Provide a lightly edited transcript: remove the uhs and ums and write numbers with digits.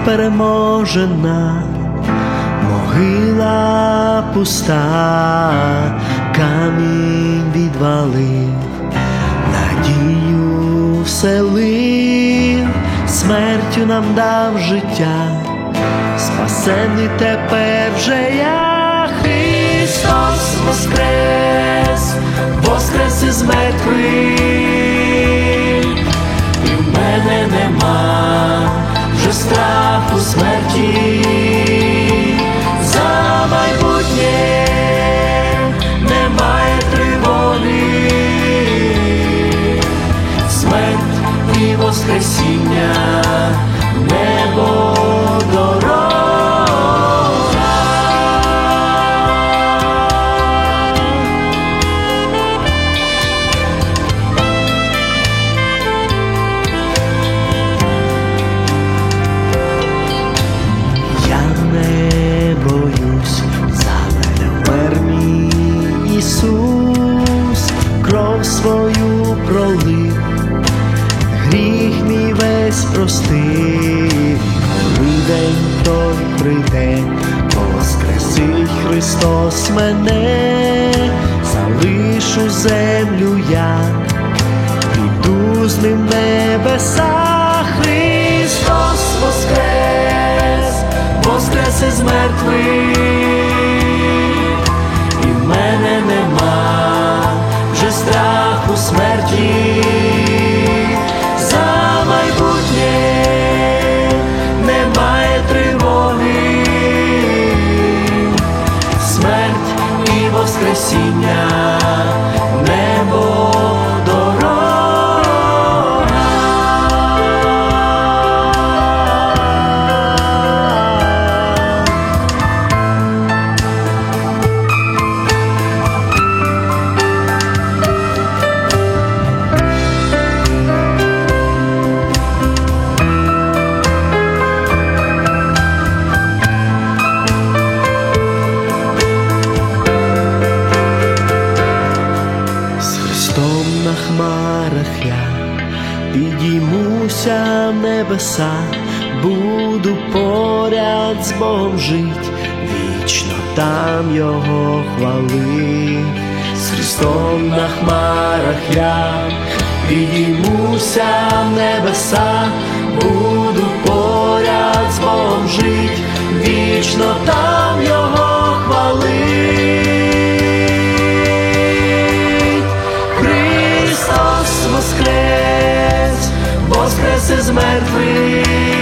переможена, могила пуста, камінь відвалив, надію вселив, смертю нам дав життя, спасений тепер вже я. Христос воскрес, воскрес із мертвих, і в мене нема вже страху смерті, за майбутнє немає тривоги, смерть і воскресіння, небо дорога. Я не боюсь, за мене вмер мій Ісус, кров свою пролив, гріх мій весь простив. Коли день той прийде, воскресить Христос мене, залишу землю я, піду з ним в небеса. Христос воскрес, воскрес із мертвих, і в мене нема вже страху смерті, за майбутнє немає тривоги, смерть і воскресіння, небо дорога. На хмарах я підіймуся в небеса, буду поряд з Богом жить, вічно там Його хвалить. З Христом на хмарах я підіймуся в небеса, буду поряд з Богом жить, вічно там Його хвалить. Воскрес, воскрес із мертвих,